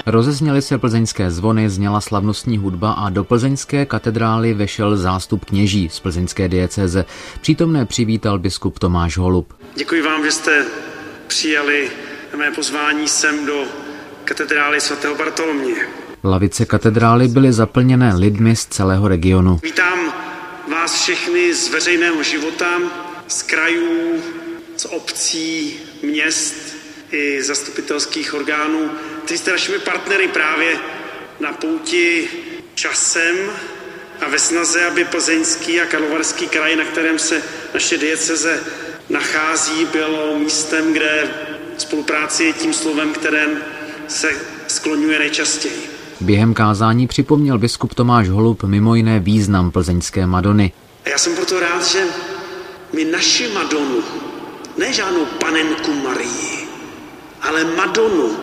Rozezněly se plzeňské zvony, zněla slavnostní hudba a do plzeňské katedrály vešel zástup kněží z plzeňské diecéze. Přítomné přivítal biskup Tomáš Holub. Děkuji vám, že jste přijali mé pozvání sem do katedrály svatého Bartoloměje. Lavice katedrály byly zaplněné lidmi z celého regionu. Vítám vás všechny z veřejného života, z krajů, z obcí, měst i zastupitelských orgánů, kteří jste našimi partnery právě na pouti časem a ve snaze, aby Plzeňský a Karlovarský kraj, na kterém se naše dieceze nachází, bylo místem, kde spolupráce je tím slovem, kterém se skloňuje nejčastěji. Během kázání připomněl biskup Tomáš Holub mimo jiné význam plzeňské Madony. A já jsem proto rád, že my naši Madonu, ne žádnou panenku Marii, ale Madonu,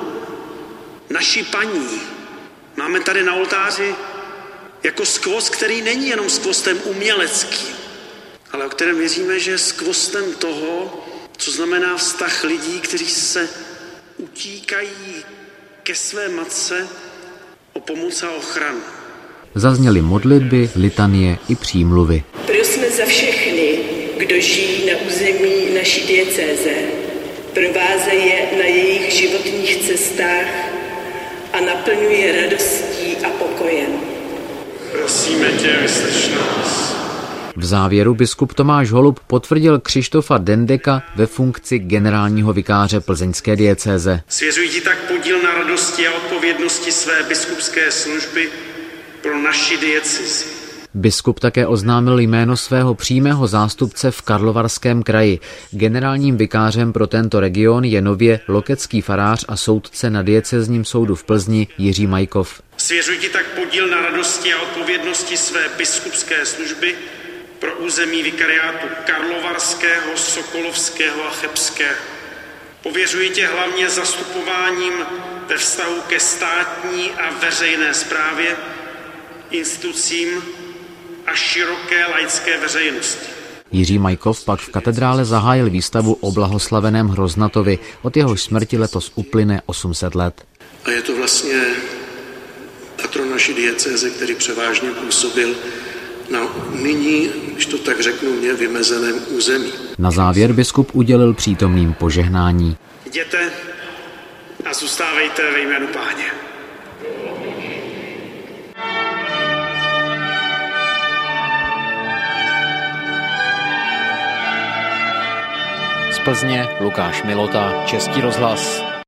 naši paní, máme tady na oltáři jako skvost, který není jenom skvostem uměleckým, ale o kterém věříme, že je skvostem toho, co znamená vztah lidí, kteří se utíkají ke své matce o pomoc a ochranu. Zazněly modlitby, litanie i přímluvy. Prosme za všechny, kdo žijí na území naší diecéze. Provázej je na jejich životních cestách a naplňuje radostí a pokojem. Prosíme tě, vyslyš nás. V závěru biskup Tomáš Holub potvrdil Křištofa Dendeka ve funkci generálního vikáře plzeňské diecéze. Svěřuji ti tak podíl na radosti a odpovědnosti své biskupské služby pro naši diecézi. Biskup také oznámil jméno svého přímého zástupce v Karlovarském kraji. Generálním vikářem pro tento region je nově lokecký farář a soudce na diecézním soudu v Plzni Jiří Majkov. Svěřuji ti tak podíl na radosti a odpovědnosti své biskupské služby pro území vikariátu Karlovarského, Sokolovského a Chebského. Pověřuji tě hlavně zastupováním ve vztahu ke státní a veřejné správě, institucím a široké laické veřejnosti. Jiří Majkov pak v katedrále zahájil výstavu o blahoslaveném Hroznatovi. Od jehož smrti letos uplyne 800 let. A je to vlastně patron naší diecéze, který převážně působil na nyní, když to tak řeknu, mě vymezeném území. Na závěr biskup udělil přítomným požehnání. Jděte a zůstávejte ve jménu Páně. Z Plzně Lukáš Milota, Český rozhlas.